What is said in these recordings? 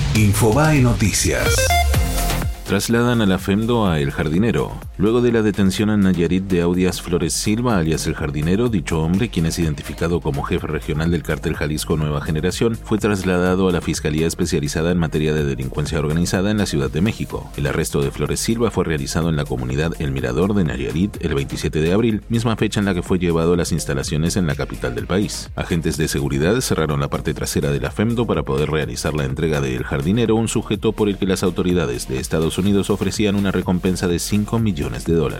Infobae Noticias. Trasladan a la FEMDO a El Jardinero. Luego de la detención en Nayarit de Audias Flores Silva, alias El Jardinero, dicho hombre, quien es identificado como jefe regional del cártel Jalisco Nueva Generación, fue trasladado a la Fiscalía Especializada en Materia de Delincuencia Organizada en la Ciudad de México. El arresto de Flores Silva fue realizado en la comunidad El Mirador de Nayarit el 27 de abril, misma fecha en la que fue llevado a las instalaciones en la capital del país. Agentes de seguridad cerraron la parte trasera de la FEMDO para poder realizar la entrega de El Jardinero, un sujeto por el que las autoridades de Estados Unidos ofrecían una recompensa de $5 millones.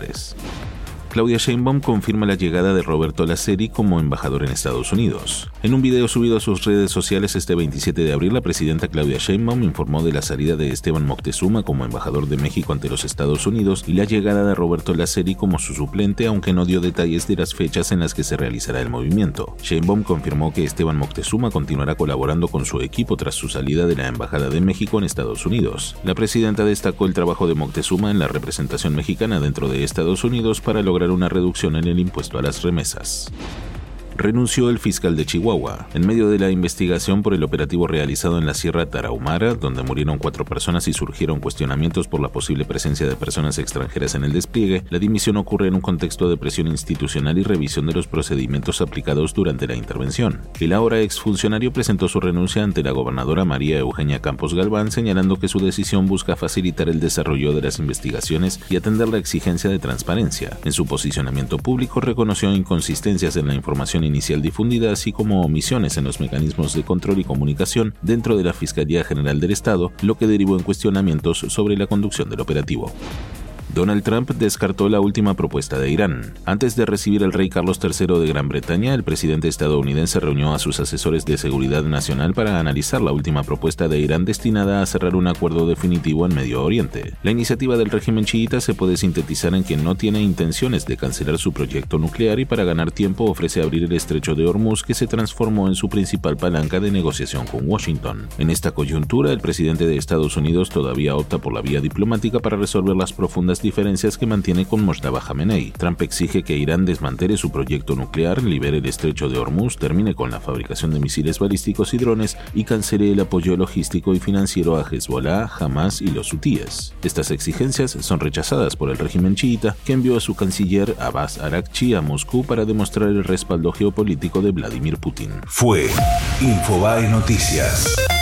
Claudia Sheinbaum confirma la llegada de Roberto Laceri como embajador en Estados Unidos. En un video subido a sus redes sociales este 27 de abril, la presidenta Claudia Sheinbaum informó de la salida de Esteban Moctezuma como embajador de México ante los Estados Unidos y la llegada de Roberto Laceri como su suplente, aunque no dio detalles de las fechas en las que se realizará el movimiento. Sheinbaum confirmó que Esteban Moctezuma continuará colaborando con su equipo tras su salida de la Embajada de México en Estados Unidos. La presidenta destacó el trabajo de Moctezuma en la representación mexicana dentro de Estados Unidos para lograr una reducción en el impuesto a las remesas. Renunció el fiscal de Chihuahua. En medio de la investigación por el operativo realizado en la Sierra Tarahumara, donde murieron 4 personas y surgieron cuestionamientos por la posible presencia de personas extranjeras en el despliegue, la dimisión ocurre en un contexto de presión institucional y revisión de los procedimientos aplicados durante la intervención. El ahora exfuncionario presentó su renuncia ante la gobernadora María Eugenia Campos Galván, señalando que su decisión busca facilitar el desarrollo de las investigaciones y atender la exigencia de transparencia. En su posicionamiento público reconoció inconsistencias en la información inicial difundida, así como omisiones en los mecanismos de control y comunicación dentro de la Fiscalía General del Estado, lo que derivó en cuestionamientos sobre la conducción del operativo. Donald Trump descartó la última propuesta de Irán. Antes de recibir al rey Carlos III de Gran Bretaña, el presidente estadounidense reunió a sus asesores de seguridad nacional para analizar la última propuesta de Irán destinada a cerrar un acuerdo definitivo en Medio Oriente. La iniciativa del régimen chiita se puede sintetizar en que no tiene intenciones de cancelar su proyecto nuclear y para ganar tiempo ofrece abrir el estrecho de Hormuz, que se transformó en su principal palanca de negociación con Washington. En esta coyuntura, el presidente de Estados Unidos todavía opta por la vía diplomática para resolver las profundas diferencias que mantiene con Mojtaba Khamenei. Trump exige que Irán desmantele su proyecto nuclear, libere el estrecho de Hormuz, termine con la fabricación de misiles balísticos y drones y cancele el apoyo logístico y financiero a Hezbollah, Hamas y los hutíes. Estas exigencias son rechazadas por el régimen chiita, que envió a su canciller Abbas Araghchi a Moscú para demostrar el respaldo geopolítico de Vladimir Putin. Fue Infobae Noticias.